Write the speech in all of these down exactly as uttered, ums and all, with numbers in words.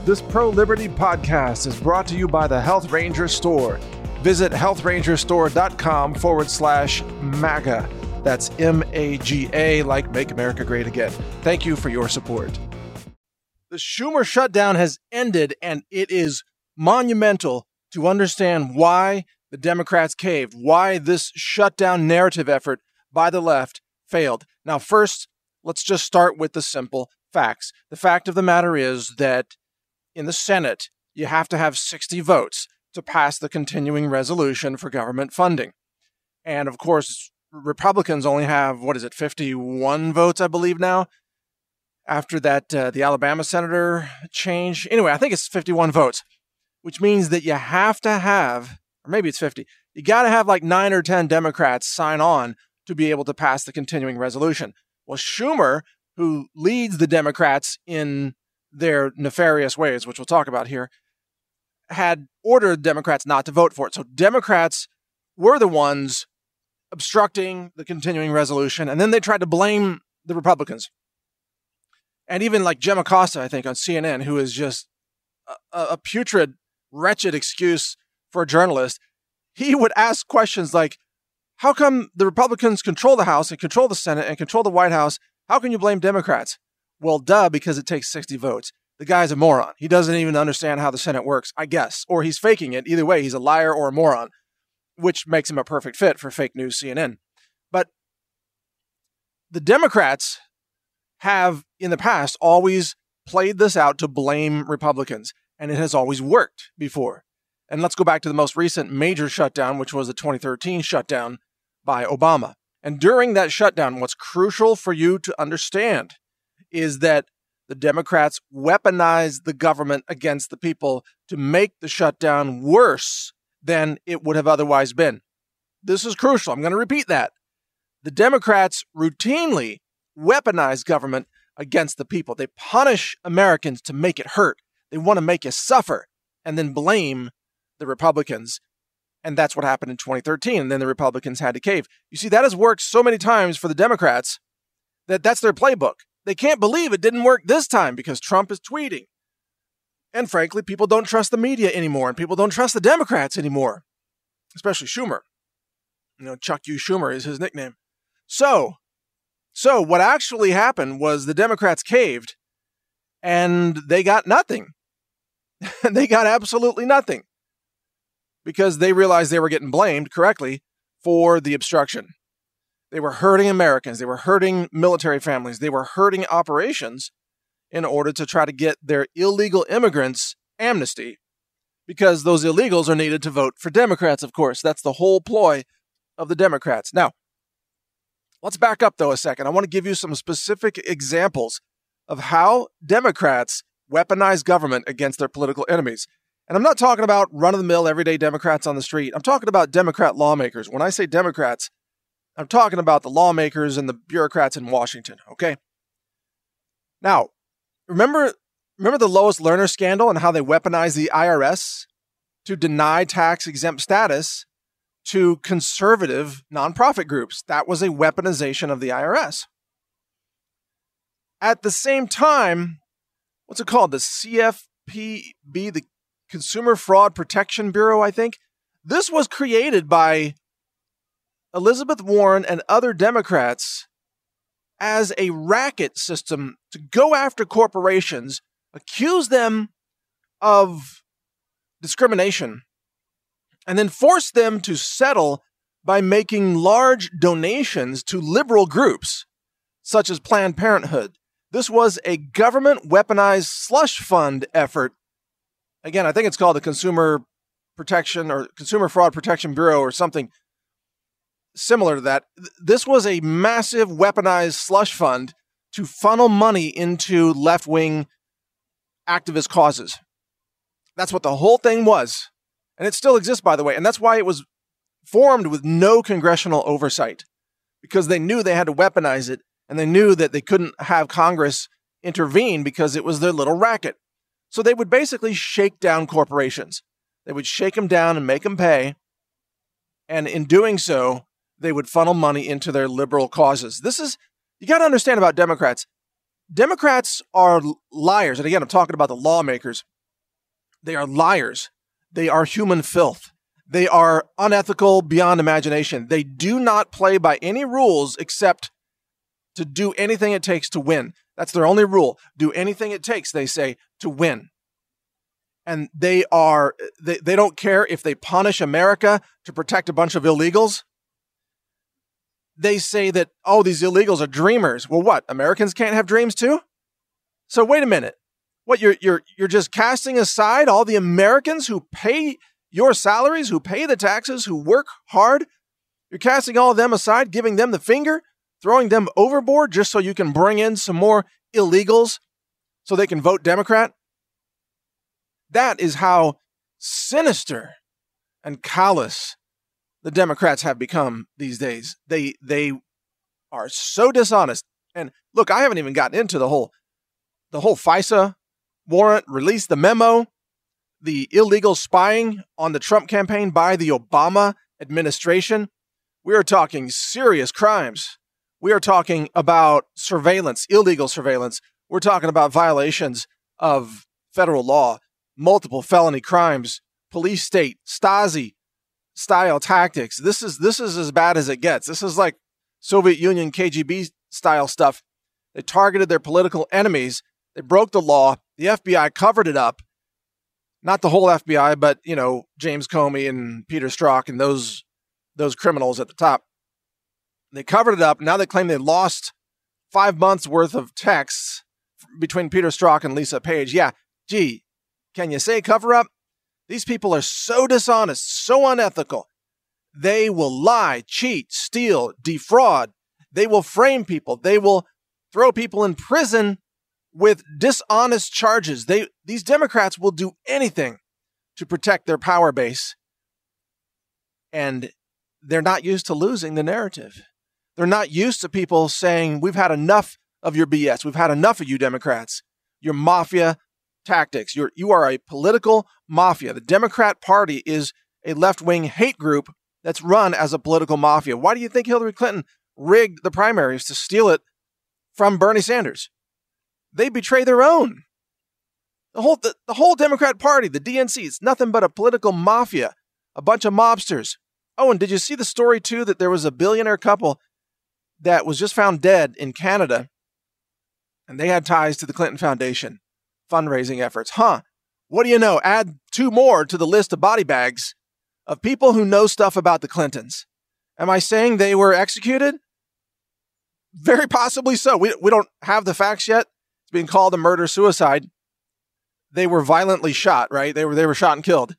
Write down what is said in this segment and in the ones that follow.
This pro-liberty podcast is brought to you by the Health Ranger Store. Visit health ranger store dot com forward slash MAGA. That's M A G A, like Make America Great Again. Thank you for your support. The Schumer shutdown has ended, and it is monumental to understand why the Democrats caved, why this shutdown narrative effort by the left failed. Now, first, let's just start with the simple facts. The fact of the matter is that in the Senate, you have to have sixty votes to pass the continuing resolution for government funding. And of course, Republicans only have, what is it, fifty-one votes, I believe now, after that, uh, the Alabama senator change. Anyway, I think it's fifty-one votes, which means that you have to have, or maybe it's fifty, you got to have like nine or ten Democrats sign on to be able to pass the continuing resolution. Well, Schumer, who leads the Democrats in their nefarious ways, which we'll talk about here, had ordered Democrats not to vote for it. So Democrats were the ones obstructing the continuing resolution, and then they tried to blame the Republicans. And even like Jim Acosta, I think, on C N N, who is just a, a putrid, wretched excuse for a journalist, he would ask questions like, how come the Republicans control the House and control the Senate and control the White House? How can you blame Democrats? Well, duh, because it takes sixty votes. The guy's a moron. He doesn't even understand how the Senate works, I guess. Or he's faking it. Either way, he's a liar or a moron, which makes him a perfect fit for fake news C N N. But the Democrats have, in the past, always played this out to blame Republicans, and it has always worked before. And let's go back to the most recent major shutdown, which was the twenty thirteen shutdown by Obama. And during that shutdown, what's crucial for you to understand is that the Democrats weaponized the government against the people to make the shutdown worse than it would have otherwise been. This is crucial. I'm going to repeat that. The Democrats routinely weaponize government against the people. They punish Americans to make it hurt. They want to make you suffer and then blame the Republicans. And that's what happened in twenty thirteen. And then the Republicans had to cave. You see, that has worked so many times for the Democrats that that's their playbook. They can't believe it didn't work this time because Trump is tweeting. And frankly, people don't trust the media anymore, and people don't trust the Democrats anymore, especially Schumer. You know, Chuck U. Schumer is his nickname. So, so what actually happened was the Democrats caved, and they got nothing. They got absolutely nothing because they realized they were getting blamed correctly for the obstruction. They were hurting Americans. They were hurting military families. They were hurting operations in order to try to get their illegal immigrants amnesty, because those illegals are needed to vote for Democrats, of course. That's the whole ploy of the Democrats. Now, let's back up, though, a second. I want to give you some specific examples of how Democrats weaponize government against their political enemies. And I'm not talking about run-of-the-mill, everyday Democrats on the street. I'm talking about Democrat lawmakers. When I say Democrats, I'm talking about the lawmakers and the bureaucrats in Washington, okay? Now, remember, remember the Lois Lerner scandal and how they weaponized the I R S to deny tax-exempt status to conservative nonprofit groups? That was a weaponization of the I R S. At the same time, what's it called? The C F P B, the Consumer Fraud Protection Bureau, I think? This was created by Elizabeth Warren and other Democrats as a racket system to go after corporations, accuse them of discrimination, and then force them to settle by making large donations to liberal groups, such as Planned Parenthood. This was a government weaponized slush fund effort. Again, I think it's called the Consumer Protection or Consumer Fraud Protection Bureau or something similar to that. This was a massive weaponized slush fund to funnel money into left-wing activist causes. That's what the whole thing was. And it still exists, by the way. And that's why it was formed with no congressional oversight, because they knew they had to weaponize it, and they knew that they couldn't have Congress intervene because it was their little racket. So they would basically shake down corporations. They would shake them down and make them pay. And in doing so, they would funnel money into their liberal causes. This is, you got to understand about Democrats. Democrats are liars. And again, I'm talking about the lawmakers. They are liars. They are human filth. They are unethical beyond imagination. They do not play by any rules except to do anything it takes to win. That's their only rule. Do anything it takes, they say, to win. And they are they, they don't care if they punish America to protect a bunch of illegals. They say that, oh, these illegals are dreamers. Well, what? Americans can't have dreams too? So wait a minute. What, you're you're you're just casting aside all the Americans who pay your salaries, who pay the taxes, who work hard? You're casting all of them aside, giving them the finger, throwing them overboard just so you can bring in some more illegals so they can vote Democrat? That is how sinister and callous the Democrats have become these days. They they are so dishonest. And look, I haven't even gotten into the whole the whole FISA warrant, released the memo, the illegal spying on the Trump campaign by the Obama administration. We are talking serious crimes. We are talking about surveillance, illegal surveillance. We're talking about violations of federal law, multiple felony crimes, police state, Stasi style tactics. This is this is as bad as it gets. This is like Soviet Union K G B style stuff. They targeted their political enemies. They broke the law. The F B I covered it up. Not the whole F B I, but, you know, James Comey and Peter Strzok and those those criminals at the top. They covered it up. Now they claim they lost five months worth of texts between Peter Strzok and Lisa Page. Yeah, gee, can you say cover up? These people are so dishonest, so unethical. They will lie, cheat, steal, defraud. They will frame people. They will throw people in prison with dishonest charges. They these Democrats will do anything to protect their power base. And they're not used to losing the narrative. They're not used to people saying, we've had enough of your B S. We've had enough of you Democrats. Your mafia tactics. You're, you are a political mafia. The Democrat Party is a left-wing hate group that's run as a political mafia. Why do you think Hillary Clinton rigged the primaries to steal it from Bernie Sanders? They betray their own. The whole, the, the whole Democrat Party, the D N C, it's nothing but a political mafia, a bunch of mobsters. Oh, and did you see the story, too, that there was a billionaire couple that was just found dead in Canada, and they had ties to the Clinton Foundation fundraising efforts? Huh. What do you know? Add two more to the list of body bags of people who know stuff about the Clintons. Am I saying they were executed? Very possibly so. We, we don't have the facts yet. It's being called a murder-suicide. They were violently shot, right? They were they were shot and killed.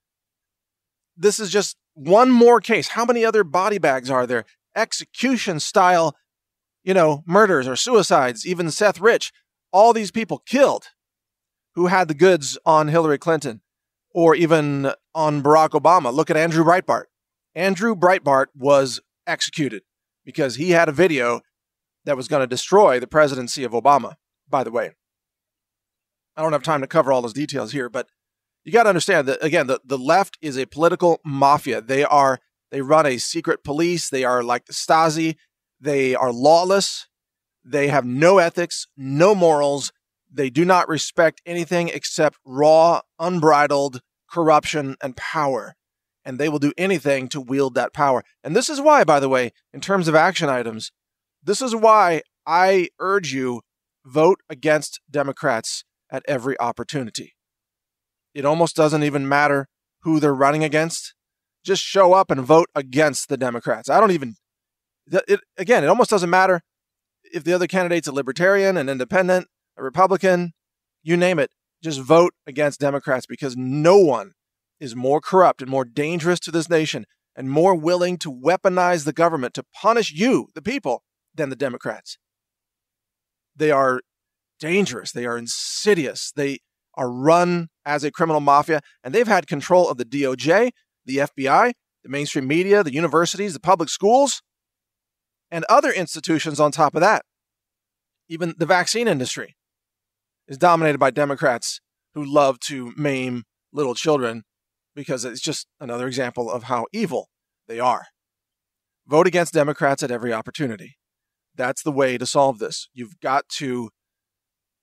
This is just one more case. How many other body bags are there? Execution-style, you know, murders or suicides. Even Seth Rich. All these people killed who had the goods on Hillary Clinton or even on Barack Obama. Look at Andrew Breitbart. Andrew Breitbart was executed because he had a video that was going to destroy the presidency of Obama, by the way. I don't have time to cover all those details here, but you got to understand that, again, the, the left is a political mafia. They are, they run a secret police. They are like the Stasi. They are lawless. They have no ethics, no morals. They do not respect anything except raw, unbridled corruption and power. And they will do anything to wield that power. And this is why, by the way, in terms of action items, this is why I urge you, vote against Democrats at every opportunity. It almost doesn't even matter who they're running against. Just show up and vote against the Democrats. I don't even, it, again, it almost doesn't matter if the other candidate's a libertarian, an independent, a Republican, you name it. Just vote against Democrats because no one is more corrupt and more dangerous to this nation and more willing to weaponize the government to punish you, the people, than the Democrats. They are dangerous. They are insidious. They are run as a criminal mafia, and they've had control of the D O J, the F B I, the mainstream media, the universities, the public schools, and other institutions on top of that. Even the vaccine industry is dominated by Democrats who love to maim little children because it's just another example of how evil they are. Vote against Democrats at every opportunity. That's the way to solve this. You've got to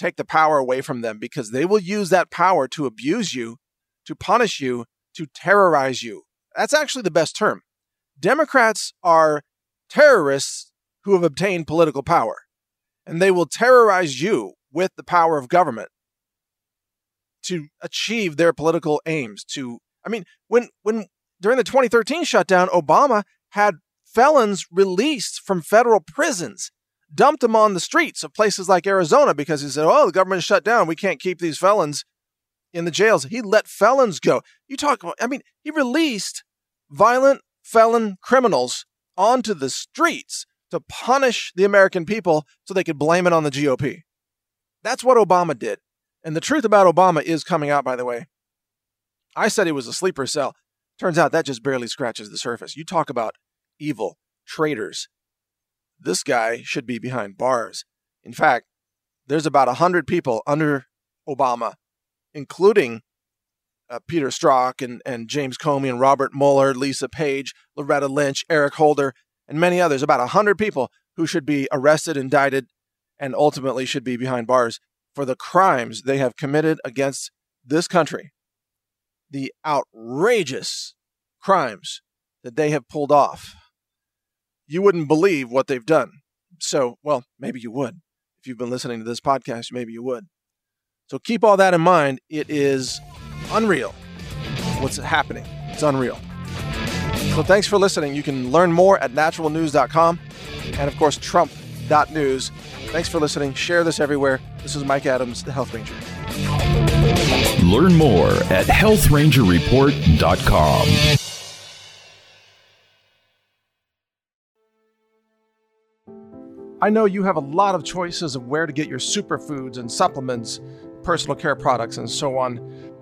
take the power away from them, because they will use that power to abuse you, to punish you, to terrorize you. That's actually the best term. Democrats are terrorists who have obtained political power, and they will terrorize you with the power of government to achieve their political aims. To, I mean, when when during the twenty thirteen shutdown, Obama had felons released from federal prisons, dumped them on the streets of places like Arizona because he said, oh, the government is shut down, we can't keep these felons in the jails. He let felons go. You talk about, I mean, he released violent felon criminals onto the streets to punish the American people so they could blame it on the G O P. That's what Obama did. And the truth about Obama is coming out, by the way. I said he was a sleeper cell. Turns out that just barely scratches the surface. You talk about evil traitors. This guy should be behind bars. In fact, there's about one hundred people under Obama, including uh, Peter Strzok and, and James Comey and Robert Mueller, Lisa Page, Loretta Lynch, Eric Holder, and many others. About one hundred people who should be arrested, indicted, and ultimately should be behind bars for the crimes they have committed against this country. The outrageous crimes that they have pulled off. You wouldn't believe what they've done. So, well, maybe you would. If you've been listening to this podcast, maybe you would. So keep all that in mind. It is unreal what's happening. It's unreal. So thanks for listening. You can learn more at natural news dot com and, of course, trump dot news. Thanks for listening. Share this everywhere. This is Mike Adams, the Health Ranger. Learn more at health ranger report dot com. I know you have a lot of choices of where to get your superfoods and supplements, personal care products, and so on.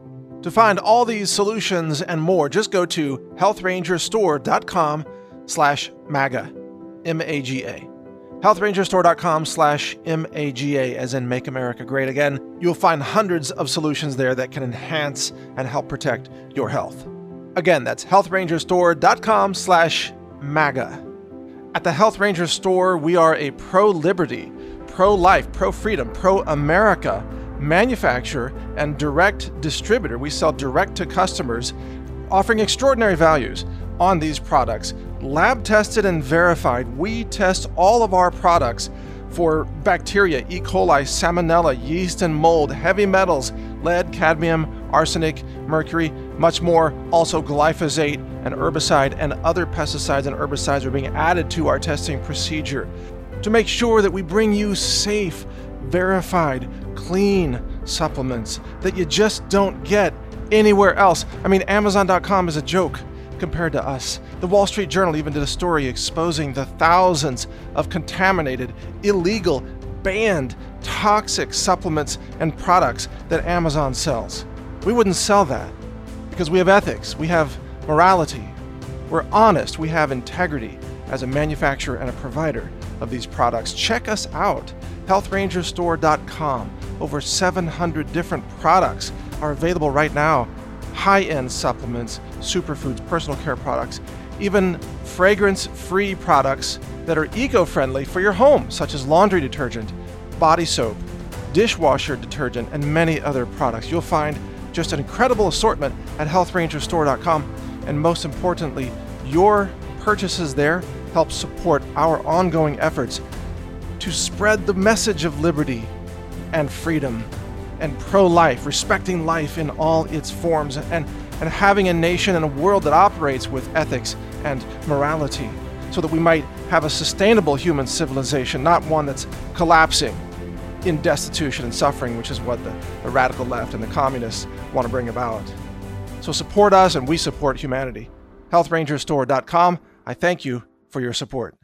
To find all these solutions and more, just go to health ranger store dot com slash MAGA, M A G A. health ranger store dot com slash M A G A, as in Make America Great Again. You'll find hundreds of solutions there that can enhance and help protect your health. Again, that's health ranger store dot com slash MAGA. At the Health Ranger Store, we are a pro-liberty, pro-life, pro-freedom, pro-America manufacturer and direct distributor. We sell direct to customers, offering extraordinary values on these products. Lab tested and verified. We test all of our products for bacteria, E. coli, salmonella, yeast and mold, heavy metals, lead, cadmium, arsenic, mercury, much more. Also glyphosate, an herbicide, and other pesticides and herbicides are being added to our testing procedure to make sure that we bring you safe, verified, clean supplements that you just don't get anywhere else. I mean, Amazon dot com is a joke compared to us. The Wall Street Journal even did a story exposing the thousands of contaminated, illegal, banned, toxic supplements and products that Amazon sells. We wouldn't sell that because we have ethics, we have morality, we're honest, we have integrity as a manufacturer and a provider of these products. Check us out, health ranger store dot com. Over seven hundred different products are available right now. High-end supplements, superfoods, personal care products, even fragrance-free products that are eco-friendly for your home, such as laundry detergent, body soap, dishwasher detergent, and many other products. You'll find just an incredible assortment at health ranger store dot com. And most importantly, your purchases there help support our ongoing efforts to spread the message of liberty and freedom and pro-life, respecting life in all its forms, and, and having a nation and a world that operates with ethics and morality, so that we might have a sustainable human civilization, not one that's collapsing in destitution and suffering, which is what the, the radical left and the communists want to bring about. So support us and we support humanity. health ranger store dot com. I thank you for your support.